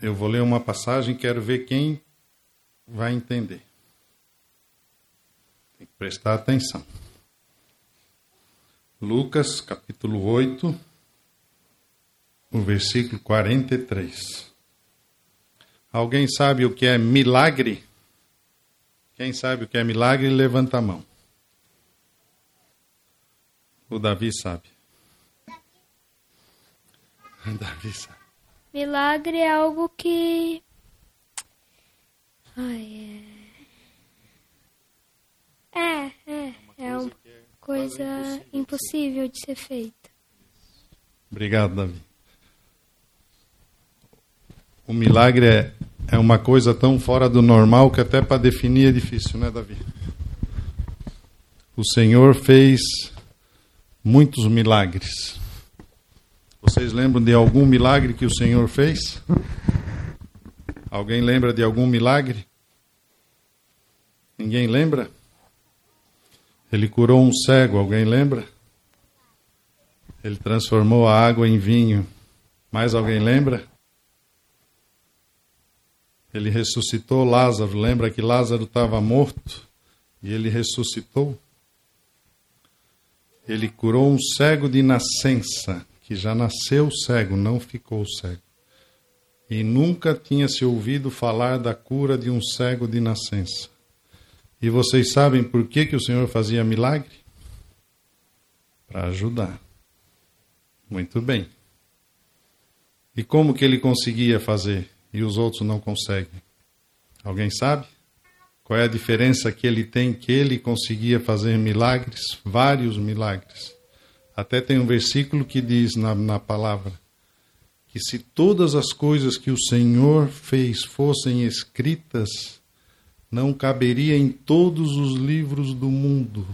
Eu vou ler uma passagem, quero ver quem vai entender. Tem que prestar atenção. Lucas, capítulo 8, o versículo 43. Alguém sabe o que é milagre? Quem sabe o que é milagre, levanta a mão. O Davi sabe. Davi sabe. Milagre é algo que... É uma coisa impossível de ser feita. Obrigado, Davi. O milagre é uma coisa tão fora do normal que até para definir é difícil, né, Davi? O Senhor fez muitos milagres. Vocês lembram de algum milagre que o Senhor fez? Alguém lembra de algum milagre? Ninguém lembra? Ele curou um cego, alguém lembra? Ele transformou a água em vinho. Mais alguém lembra? Ele ressuscitou Lázaro. Lembra que Lázaro estava morto e ele ressuscitou? Ele curou um cego de nascença, que já nasceu cego, não ficou cego. E nunca tinha se ouvido falar da cura de um cego de nascença. E vocês sabem por que o Senhor fazia milagre? Para ajudar. Muito bem. E como que ele conseguia fazer e os outros não conseguem? Alguém sabe? Qual é a diferença que ele tem, que ele conseguia fazer milagres? Vários milagres. Até tem um versículo que diz na palavra que se todas as coisas que o Senhor fez fossem escritas, não caberia em todos os livros do mundo,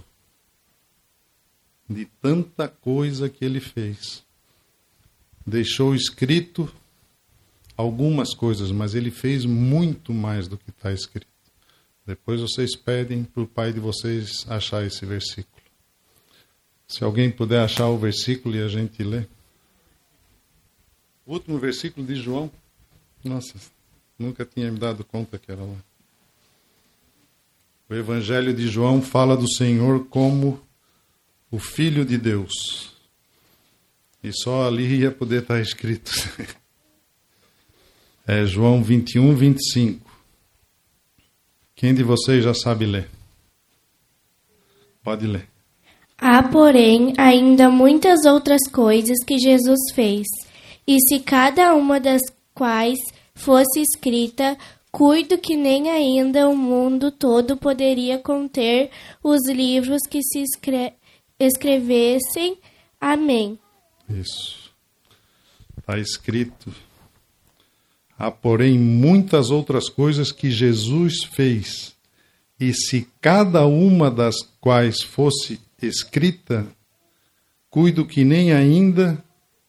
de tanta coisa que ele fez. Deixou escrito algumas coisas, mas ele fez muito mais do que está escrito. Depois vocês pedem para o pai de vocês achar esse versículo. Se alguém puder achar o versículo e a gente lê. O último versículo de João. Nossa, nunca tinha me dado conta que era lá. O Evangelho de João fala do Senhor como o Filho de Deus. E só ali ia poder estar escrito. É João 21, 25. Quem de vocês já sabe ler? Pode ler. Há, porém, ainda muitas outras coisas que Jesus fez, e se cada uma das quais fosse escrita, cuido que nem ainda o mundo todo poderia conter os livros que se escrevessem. Amém. Isso. Está escrito. Há, porém, muitas outras coisas que Jesus fez, e se cada uma das quais fosse escrita, cuido que nem ainda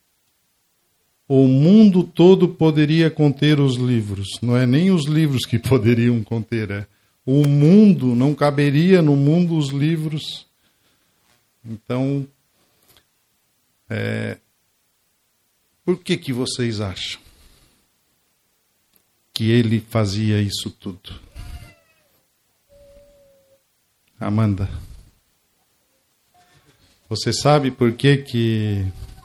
o mundo todo poderia conter os livros. Não é nem os livros que poderiam conter, é o mundo, não caberia no mundo os livros. Então, por que vocês acham que ele fazia isso tudo? Amanda, você sabe por que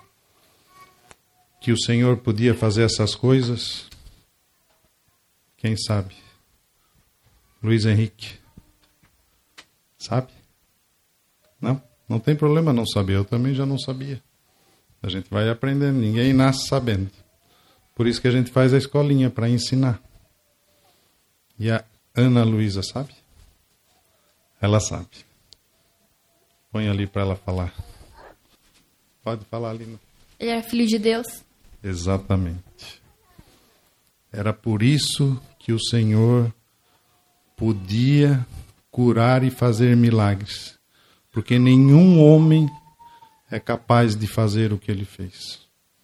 o Senhor podia fazer essas coisas? Quem sabe? Luiz Henrique. Sabe? Não? Não tem problema não saber. Eu também já não sabia. A gente vai aprendendo. Ninguém nasce sabendo. Por isso que a gente faz a escolinha, para ensinar. E a Ana Luísa sabe? Ela sabe. Põe ali para ela falar. Pode falar ali. Não? Ele era filho de Deus? Exatamente. Era por isso que o Senhor podia curar e fazer milagres. Porque nenhum homem é capaz de fazer o que ele fez.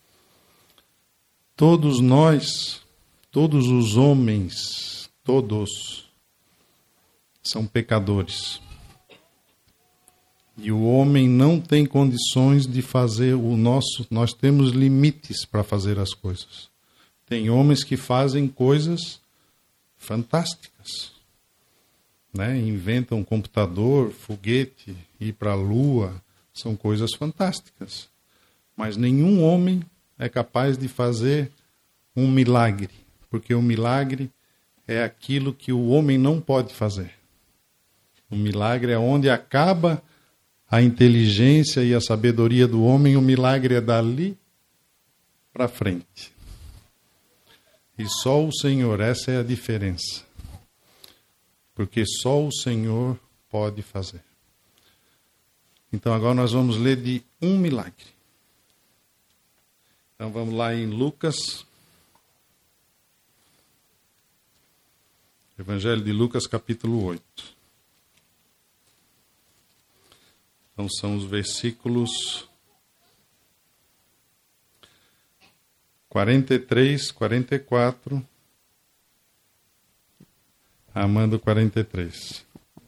Todos nós, todos os homens, todos são pecadores. E o homem não tem condições de fazer o nosso... Nós temos limites para fazer as coisas. Tem homens que fazem coisas fantásticas, né? Inventam um computador, foguete, ir para a lua, são coisas fantásticas. Mas nenhum homem é capaz de fazer um milagre, porque o milagre é aquilo que o homem não pode fazer. O milagre é onde acaba a inteligência e a sabedoria do homem, o milagre é dali para frente. E só o Senhor, essa é a diferença. Porque só o Senhor pode fazer. Então agora nós vamos ler de um milagre. Então vamos lá em Lucas. Evangelho de Lucas, capítulo 8. Então são os versículos 43, 44, amando 43.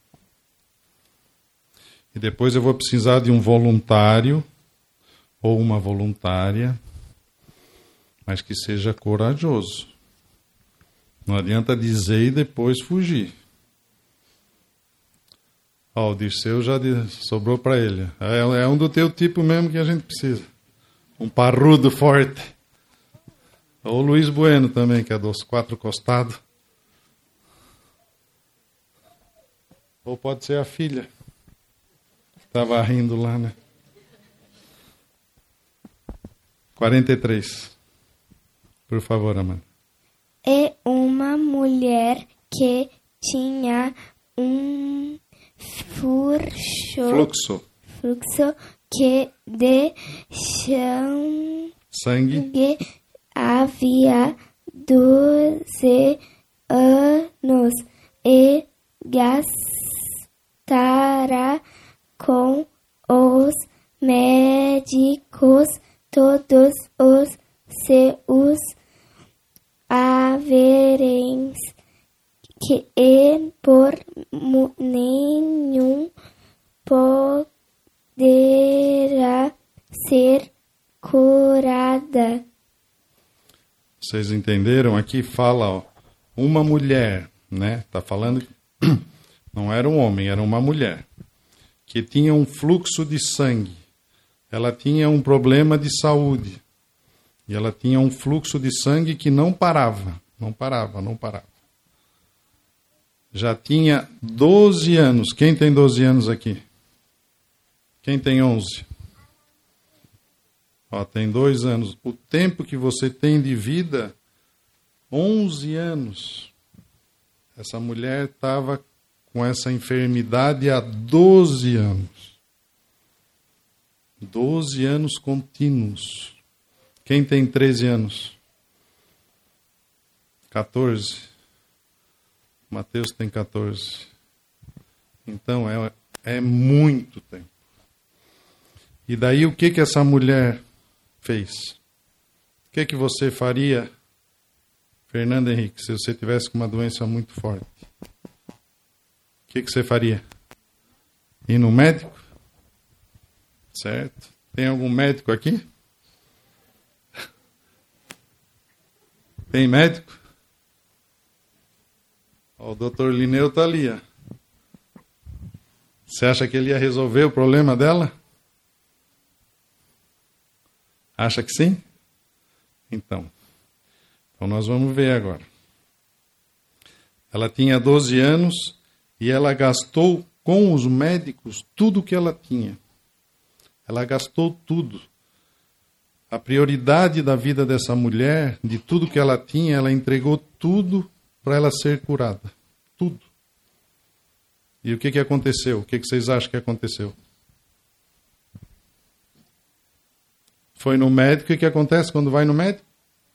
E depois eu vou precisar de um voluntário ou uma voluntária, mas que seja corajoso. Não adianta dizer e depois fugir. O Dirceu já sobrou para ele. É um do teu tipo mesmo que a gente precisa. Um parrudo forte. Ou o Luiz Bueno também, que é dos 4 costados. Ou pode ser a filha. Estava rindo lá, né? 43. Por favor, Amanda. E uma mulher que tinha um fluxo que de sangue havia 12 anos e gastara com os médicos todos os seus haveres que por nenhum poderá ser curada. Vocês entenderam? Aqui fala, ó, uma mulher, né? Tá falando, não era um homem, era uma mulher, que tinha um fluxo de sangue. Ela tinha um problema de saúde. E ela tinha um fluxo de sangue que não parava. Já tinha 12 anos. Quem tem 12 anos aqui? Quem tem 11? Tem 2 anos. O tempo que você tem de vida, 11 anos. Essa mulher estava com essa enfermidade há 12 anos. 12 anos contínuos. Quem tem 13 anos? 14. Mateus tem 14. Então, é muito tempo. E daí, o que essa mulher fez? O que você faria, Fernando Henrique, se você tivesse com uma doença muito forte? O que você faria? Ir no médico? Certo? Tem algum médico aqui? Tem médico? O doutor Lineu está ali. Ó. Você acha que ele ia resolver o problema dela? Acha que sim? Então nós vamos ver agora. Ela tinha 12 anos e ela gastou com os médicos tudo o que ela tinha. Ela gastou tudo. A prioridade da vida dessa mulher, de tudo que ela tinha, ela entregou tudo para ela ser curada. Tudo. E o que aconteceu? O que vocês acham que aconteceu? Foi no médico. O que acontece quando vai no médico?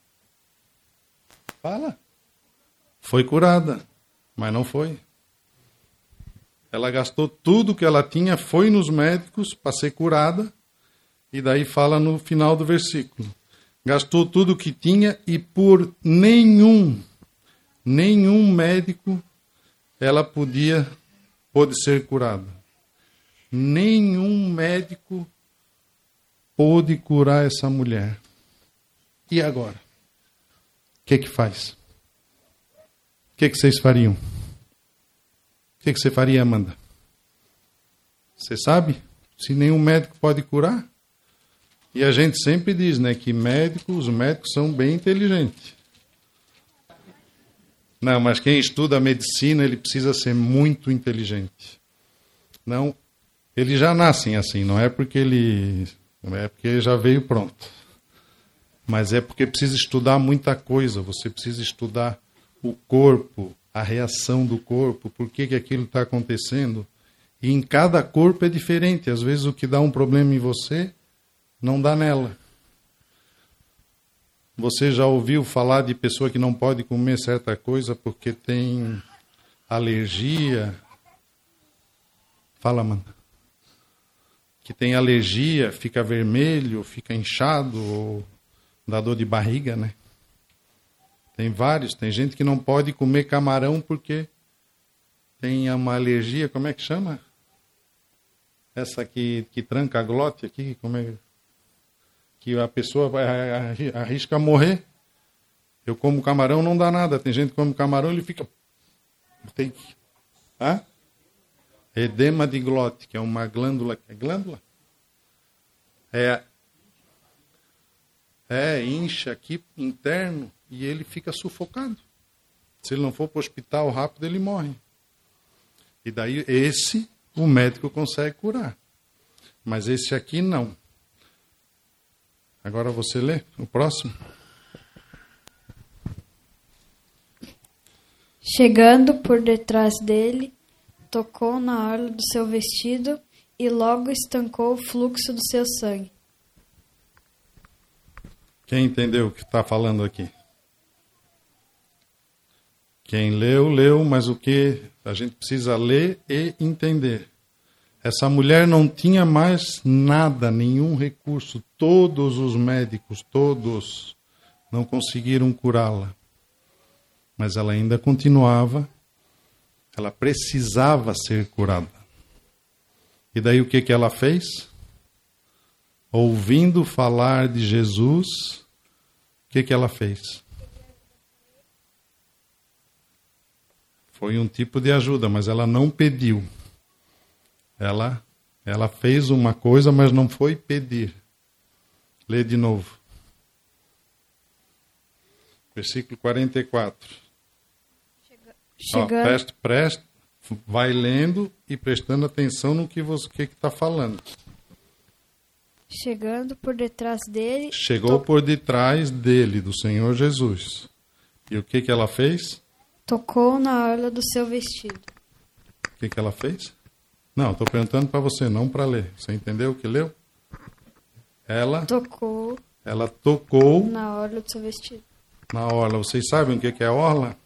Fala. Foi curada, mas não foi. Ela gastou tudo que ela tinha, foi nos médicos para ser curada. E daí fala no final do versículo. Gastou tudo o que tinha e por nenhum médico ela pôde ser curada. Nenhum médico pôde curar essa mulher. E agora? que faz? O que vocês fariam? O que você faria, Amanda? Você sabe? Se nenhum médico pode curar. E a gente sempre diz, né, que os médicos são bem inteligentes. Não, mas quem estuda a medicina, ele precisa ser muito inteligente. Não, eles já nascem assim, não é porque já veio pronto. Mas é porque precisa estudar muita coisa. Você precisa estudar o corpo, a reação do corpo, por que aquilo está acontecendo. E em cada corpo é diferente. Às vezes o que dá um problema em você, não dá nela. Você já ouviu falar de pessoa que não pode comer certa coisa porque tem alergia? Fala, mano. Que tem alergia, fica vermelho, fica inchado, ou dá dor de barriga, né? Tem vários. Tem gente que não pode comer camarão porque tem uma alergia. Como é que chama? Essa que tranca a glote aqui, como é que a pessoa arrisca morrer? Eu como camarão, não dá nada. Tem gente que come camarão, ele fica... Edema de glote, que é uma glândula... É glândula? Incha aqui, interno, e ele fica sufocado. Se ele não for para o hospital rápido, ele morre. E daí, o médico consegue curar. Mas esse aqui, não. Agora você lê o próximo. Chegando por detrás dele, tocou na orla do seu vestido e logo estancou o fluxo do seu sangue. Quem entendeu o que está falando aqui? Quem leu, mas o que a gente precisa ler e entender. Essa mulher não tinha mais nada, nenhum recurso. Todos os médicos, todos, não conseguiram curá-la. Mas ela ainda continuava, ela precisava ser curada. E daí o que ela fez? Ouvindo falar de Jesus, o que ela fez? Foi um tipo de ajuda, mas ela não pediu. Ela fez uma coisa, mas não foi pedir. Lê de novo. Versículo 44. Preste, vai lendo e prestando atenção no que está falando. Chegando por detrás dele... Chegou por detrás dele, do Senhor Jesus. E o que ela fez? Tocou na orla do seu vestido. O que ela fez? Não, estou perguntando para você, não para ler. Você entendeu o que leu? Ela tocou na orla do seu vestido. Na orla. Vocês sabem o que é orla?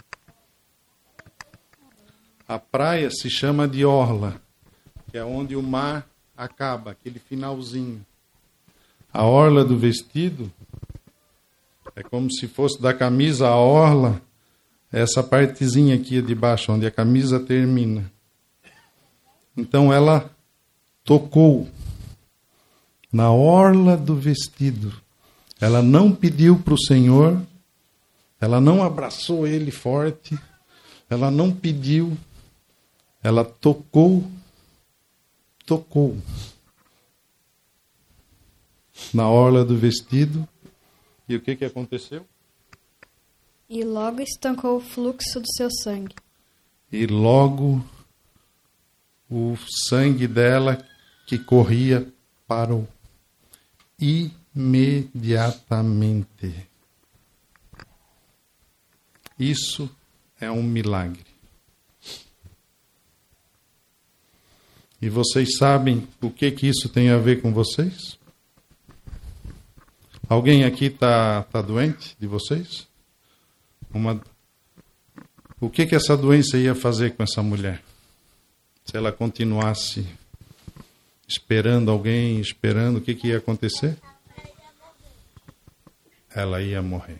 A praia se chama de orla, que é onde o mar acaba, aquele finalzinho. A orla do vestido é como se fosse da camisa a orla, essa partezinha aqui de baixo, onde a camisa termina. Então ela tocou na orla do vestido. Ela não pediu para o Senhor, ela não abraçou ele forte, ela não pediu, ela tocou na orla do vestido. E o que aconteceu? E logo estancou o fluxo do seu sangue. E logo o sangue dela que corria parou. Imediatamente. Isso é um milagre. E vocês sabem o que isso tem a ver com vocês? Alguém aqui está doente de vocês? O que essa doença ia fazer com essa mulher? Se ela continuasse esperando alguém, o que ia acontecer? Ela ia morrer.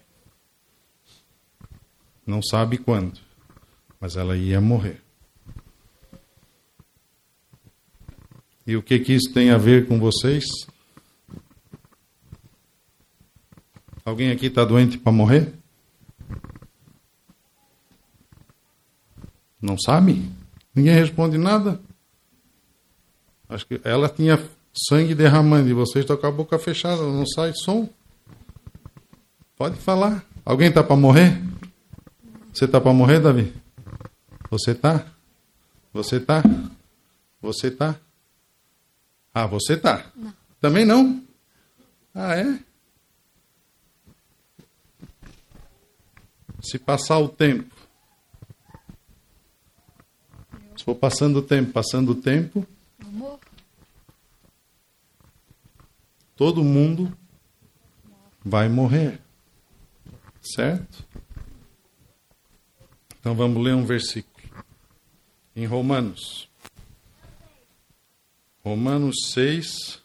Não sabe quando, mas ela ia morrer. E o que isso tem a ver com vocês? Alguém aqui está doente para morrer? Não sabe? Ninguém responde nada? Acho que ela tinha sangue derramando e vocês estão com a boca fechada, não sai som. Pode falar. Alguém está para morrer? Você está para morrer, Davi? Você está? Você está? Você está? Ah, você está? Não. Também não? Ah, é? Se passar o tempo. Se for passando o tempo, todo mundo vai morrer. Certo? Então vamos ler um versículo. Em Romanos. Romanos 6.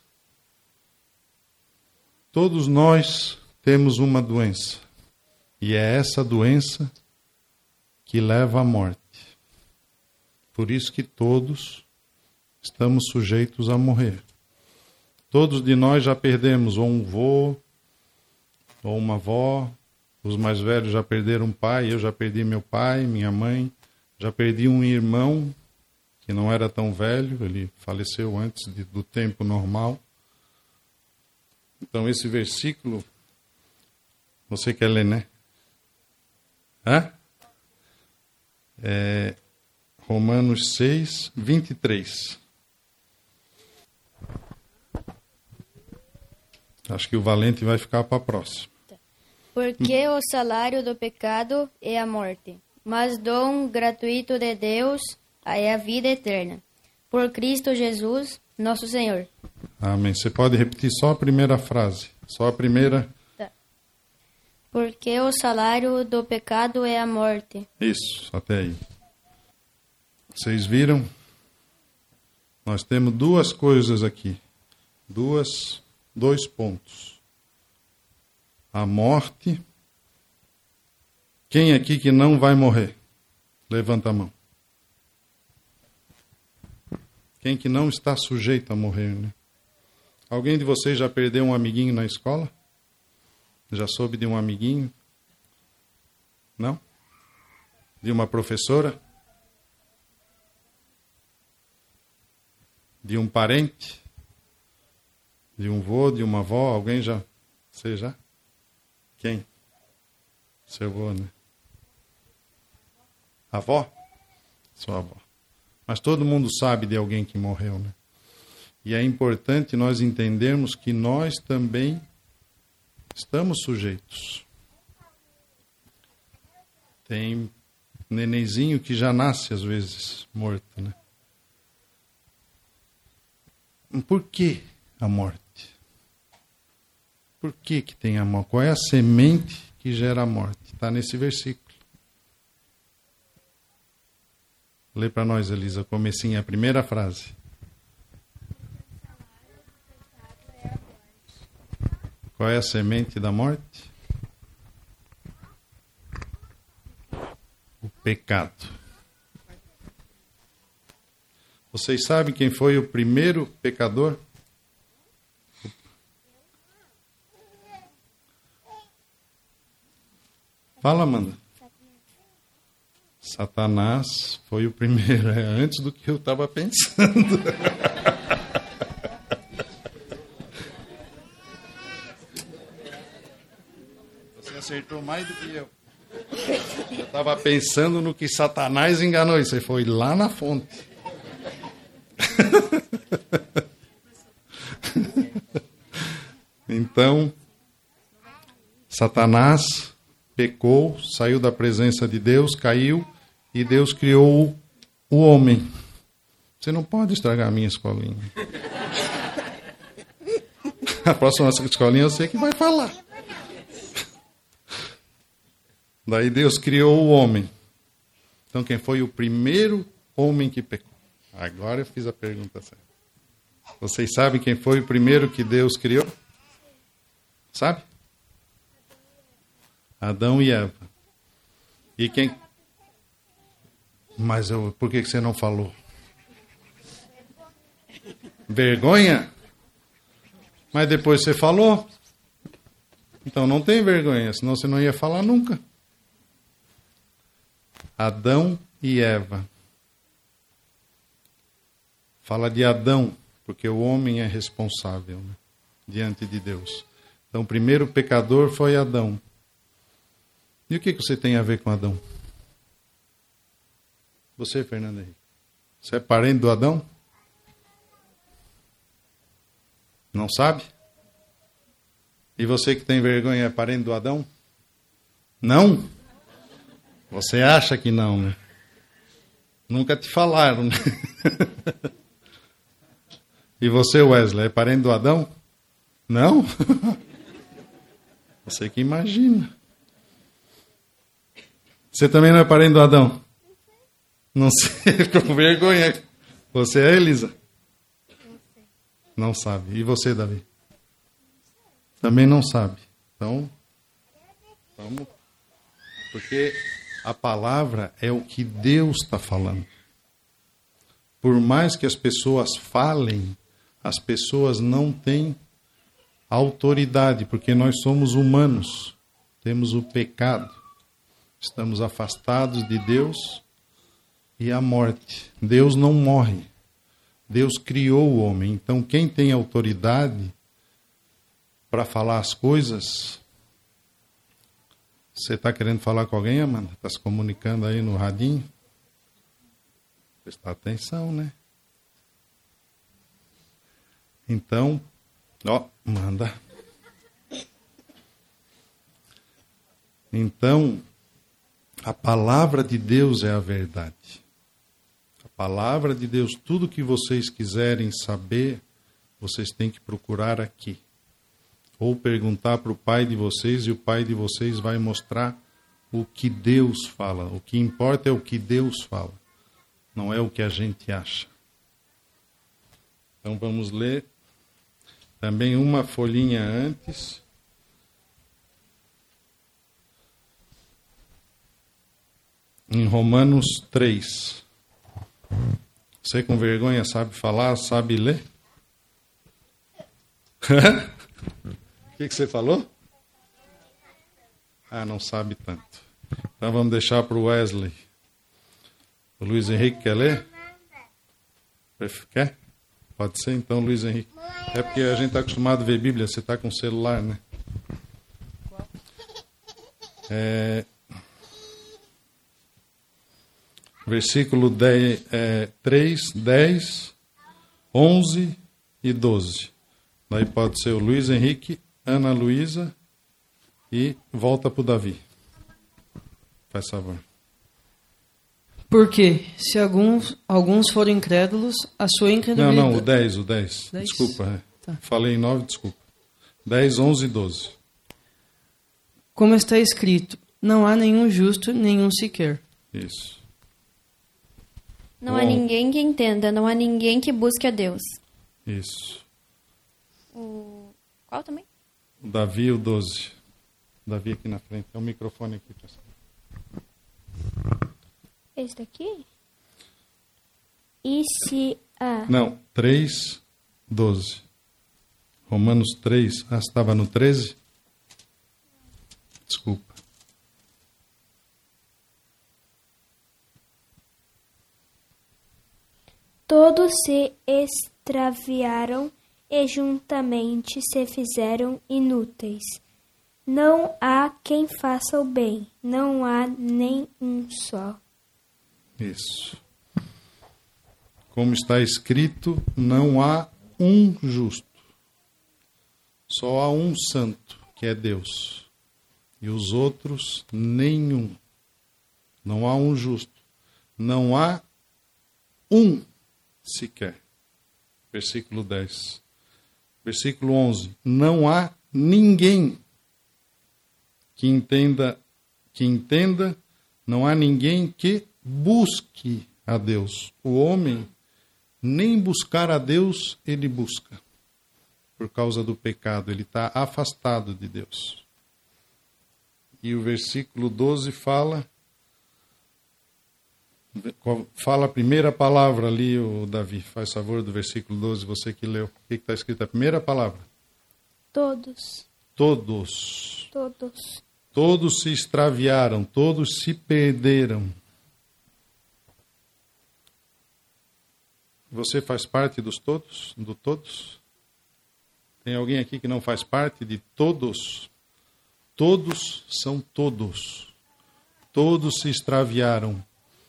Todos nós temos uma doença. E é essa doença que leva à morte. Por isso que todos estamos sujeitos a morrer. Todos de nós já perdemos ou um vô, ou uma avó. Os mais velhos já perderam um pai. Eu já perdi meu pai, minha mãe. Já perdi um irmão que não era tão velho. Ele faleceu antes do tempo normal. Então esse versículo, você quer ler, né? Hã? É Romanos 6, 23. Acho que o Valente vai ficar para a próxima. Porque o salário do pecado é a morte, mas dom gratuito de Deus é a vida eterna. Por Cristo Jesus, nosso Senhor. Amém. Você pode repetir só a primeira frase. Só a primeira. Tá. Porque o salário do pecado é a morte. Isso, até aí. Vocês viram? Nós temos duas coisas aqui. Dois pontos. A morte. Quem aqui que não vai morrer? Levanta a mão. Quem que não está sujeito a morrer, né? Alguém de vocês já perdeu um amiguinho na escola? Já soube de um amiguinho? Não? De uma professora? De um parente? De um vô, de uma avó? Alguém já? Você já? Quem? Seu avô, né? Avó? Sua avó. Mas todo mundo sabe de alguém que morreu, né? E é importante nós entendermos que nós também estamos sujeitos. Tem nenenzinho que já nasce, às vezes, morto, né? Por que a morte? Por que tem a morte? Qual é a semente que gera a morte? Está nesse versículo. Lê para nós, Elisa, comecinho, a primeira frase. Qual é a semente da morte? O pecado. Vocês sabem quem foi o primeiro pecador? Fala, Amanda. Satanás foi o primeiro, antes do que eu estava pensando. Você acertou mais do que eu. Eu estava pensando no que Satanás enganou. E você foi lá na fonte. Então, Satanás pecou, saiu da presença de Deus, caiu, e Deus criou o homem. Você não pode estragar a minha escolinha. A próxima escolinha eu sei que vai falar. Daí Deus criou o homem. Então quem foi o primeiro homem que pecou? Agora eu fiz a pergunta certa. Vocês sabem quem foi o primeiro que Deus criou? Sabe? Adão e Eva. E quem... Mas por que você não falou? Vergonha? Mas depois você falou. Então não tem vergonha, senão você não ia falar nunca. Adão e Eva. Fala de Adão, porque o homem é responsável, né, diante de Deus. Então, o primeiro pecador foi Adão. E o que você tem a ver com Adão? Você, Fernando Henrique, você é parente do Adão? Não sabe? E você que tem vergonha é parente do Adão? Não? Você acha que não, né? Nunca te falaram, né? E você, Wesley, é parente do Adão? Não? Você que imagina. Você também não é parente do Adão? Não sei, com vergonha. Você é, Elisa? Não sabe. E você, Davi? Também não sabe. Então, vamos. Porque a palavra é o que Deus está falando. Por mais que as pessoas falem, as pessoas não têm autoridade, porque nós somos humanos, temos o pecado, estamos afastados de Deus e a morte. Deus não morre. Deus criou o homem. Então, quem tem autoridade para falar as coisas... Você está querendo falar com alguém, Amanda? Está se comunicando aí no radinho? Prestar atenção, né? Então, manda. Então, a palavra de Deus é a verdade. A palavra de Deus, tudo que vocês quiserem saber, vocês têm que procurar aqui. Ou perguntar para o pai de vocês, e o pai de vocês vai mostrar o que Deus fala. O que importa é o que Deus fala, não é o que a gente acha. Então vamos ler também uma folhinha antes. Em Romanos 3. Você com vergonha sabe falar, sabe ler? O que você falou? Ah, não sabe tanto. Então vamos deixar para o Wesley. O Luiz Henrique quer ler? Quer? Pode ser então, Luiz Henrique. É porque a gente está acostumado a ver Bíblia, você está com celular, né? Versículo 3, 10, 11 e 12. Daí pode ser o Luiz Henrique, Ana Luísa e volta para o Davi. Faz favor. Porque, se alguns forem incrédulos, a sua incredulidade... Não, o 10. Desculpa, Tá. Falei 9, desculpa. 10, 11 e 12. Como está escrito, não há nenhum justo, nenhum sequer. Isso. Não há ninguém que entenda, não há ninguém que busque a Deus. Isso. Qual também? O Davi, o 12. O Davi aqui na frente. É o microfone aqui, pessoal. Esse daqui? E se a... Não, 3, 12. Romanos 3. Ah, você estava no 13? Desculpa. Todos se extraviaram e juntamente se fizeram inúteis. Não há quem faça o bem, não há nem um só. Isso. Como está escrito, não há um justo. Só há um santo, que é Deus. E os outros, nenhum. Não há um justo. Não há um sequer. Versículo 10. Versículo 11. Não há ninguém que entenda, não há ninguém que busque a Deus. O homem, nem buscar a Deus, ele busca. Por causa do pecado, ele está afastado de Deus. E o versículo 12 fala a primeira palavra ali, o Davi, faz favor do versículo 12, você que leu. O que está escrito? A primeira palavra. Todos. Todos. Todos. Todos se extraviaram, todos se perderam. Você faz parte dos todos? Do todos? Tem alguém aqui que não faz parte de todos? Todos são todos. Todos se extraviaram.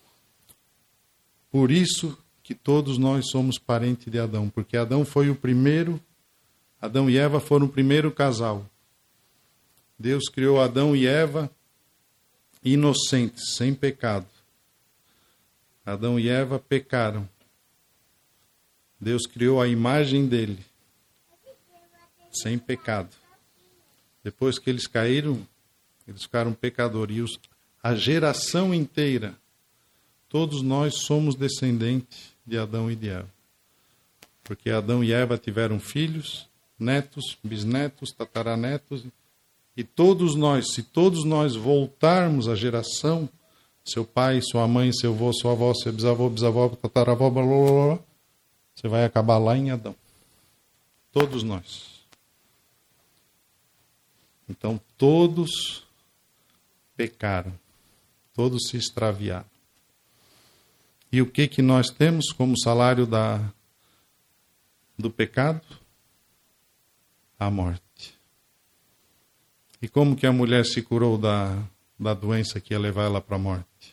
Por isso que todos nós somos parentes de Adão, porque Adão foi o primeiro, Adão e Eva foram o primeiro casal. Deus criou Adão e Eva inocentes, sem pecado. Adão e Eva pecaram. Deus criou a imagem dele, sem pecado. Depois que eles caíram, eles ficaram pecadores. A geração inteira, todos nós somos descendentes de Adão e de Eva. Porque Adão e Eva tiveram filhos, netos, bisnetos, tataranetos. E todos nós, se todos nós voltarmos à geração, seu pai, sua mãe, seu avô, sua avó, seu bisavô, bisavó, tataravó, blá, blá, blá, blá, você vai acabar lá em Adão. Todos nós. Então, todos pecaram. Todos se extraviaram. E o que nós temos como salário do pecado? A morte. E como que a mulher se curou da doença que ia levar ela para a morte?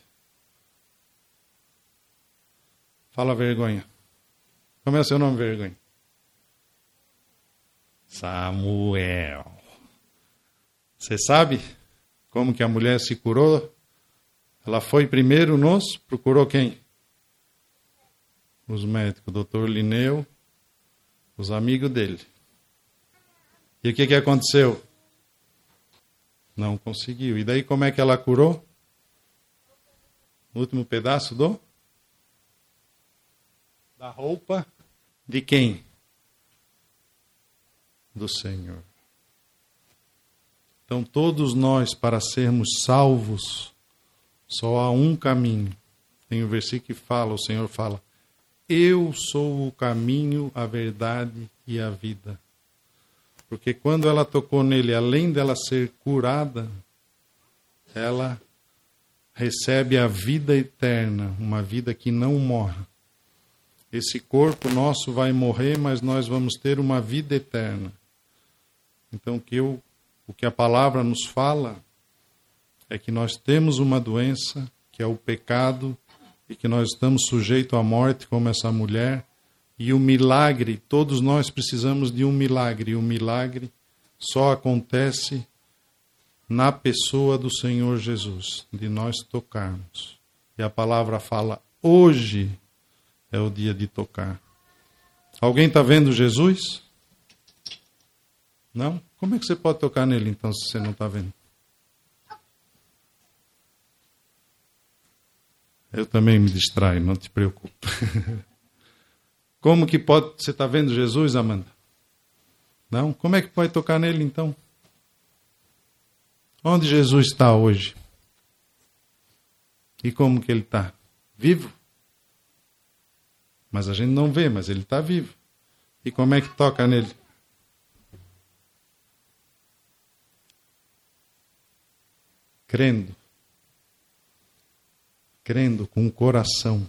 Fala, vergonha. Como é o seu nome, vergonha? Samuel. Você sabe como que a mulher se curou? Ela foi primeiro procurou quem? Os médicos, o doutor Lineu, os amigos dele. E o que aconteceu? Não conseguiu. E daí como é que ela curou? O último pedaço da roupa de quem? Do Senhor. Então todos nós, para sermos salvos, só há um caminho. Tem um versículo que fala, o Senhor fala, eu sou o caminho, a verdade e a vida. Porque quando ela tocou nele, além dela ser curada, ela recebe a vida eterna, uma vida que não morre. Esse corpo nosso vai morrer, mas nós vamos ter uma vida eterna. Então o que a palavra nos fala é que nós temos uma doença, que é o pecado, e que nós estamos sujeitos à morte, como essa mulher. E o milagre, todos nós precisamos de um milagre. E o milagre só acontece na pessoa do Senhor Jesus, de nós tocarmos. E a palavra fala, hoje é o dia de tocar. Alguém está vendo Jesus? Não? Como é que você pode tocar nele, então, se você não está vendo? Eu também me distraio, não te preocupe. Como que pode... Você está vendo Jesus, Amanda? Não? Como é que pode tocar nele, então? Onde Jesus está hoje? E como que ele está? Vivo? Mas a gente não vê, mas ele está vivo. E como é que toca nele? Crendo. Crendo com o coração.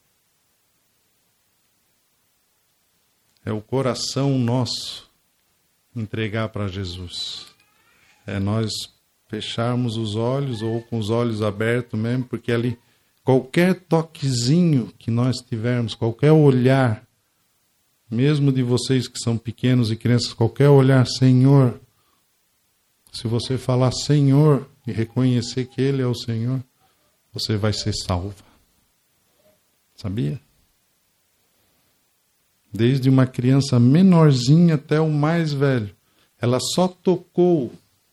É o coração nosso entregar para Jesus. É nós fecharmos os olhos ou com os olhos abertos mesmo, porque ali qualquer toquezinho que nós tivermos, qualquer olhar, mesmo de vocês que são pequenos e crianças, qualquer olhar, Senhor, se você falar Senhor e reconhecer que Ele é o Senhor, você vai ser salva. Sabia? Desde uma criança menorzinha até o mais velho. Ela só tocou.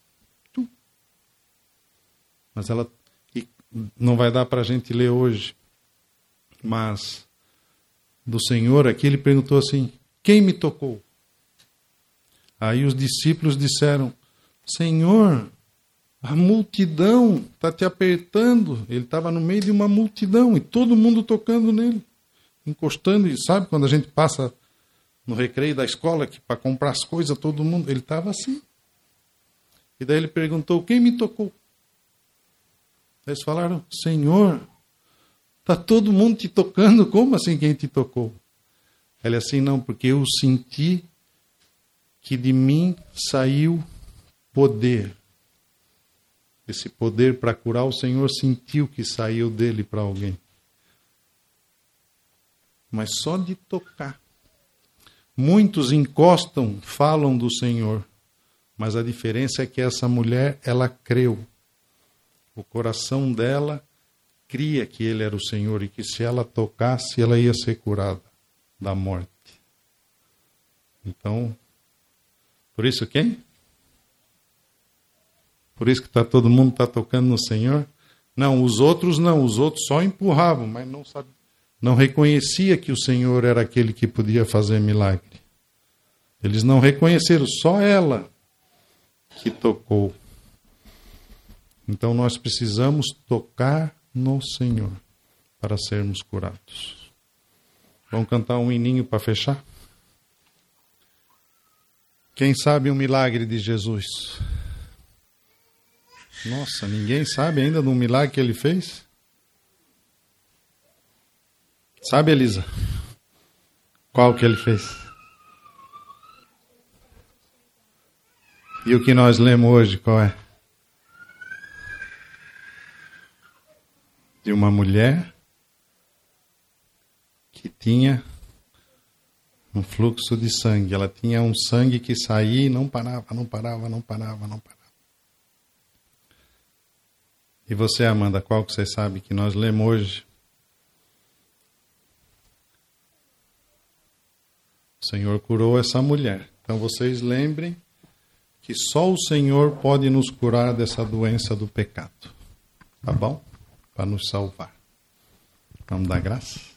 Mas ela... E não vai dar para a gente ler hoje. Mas do Senhor aqui ele perguntou assim, quem me tocou? Aí os discípulos disseram, Senhor, a multidão está te apertando. Ele estava no meio de uma multidão e todo mundo tocando nele. Encostando, e sabe quando a gente passa no recreio da escola para comprar as coisas, todo mundo, ele estava assim. E daí ele perguntou, quem me tocou? Eles falaram, Senhor, está todo mundo te tocando, como assim quem te tocou? Ela é assim, não, porque eu senti que de mim saiu poder. Esse poder para curar, o Senhor sentiu que saiu dele para alguém. Mas só de tocar. Muitos encostam, falam do Senhor, mas a diferença é que essa mulher, ela creu. O coração dela cria que ele era o Senhor e que se ela tocasse, ela ia ser curada da morte. Então, por isso quem? Por isso que todo mundo está tocando no Senhor? Não, os outros não, os outros só empurravam, mas não sabiam. Não reconhecia que o Senhor era aquele que podia fazer milagre. Eles não reconheceram, só ela que tocou. Então nós precisamos tocar no Senhor para sermos curados. Vamos cantar um hininho para fechar? Quem sabe o milagre de Jesus? Nossa, ninguém sabe ainda do milagre que ele fez? Sabe, Elisa? Qual que ele fez? E o que nós lemos hoje, qual é? De uma mulher que tinha um fluxo de sangue. Ela tinha um sangue que saía e não parava, não parava, não parava, não parava. E você, Amanda, qual que você sabe que nós lemos hoje? O Senhor curou essa mulher. Então vocês lembrem que só o Senhor pode nos curar dessa doença do pecado. Tá bom? Para nos salvar. Vamos dar graça?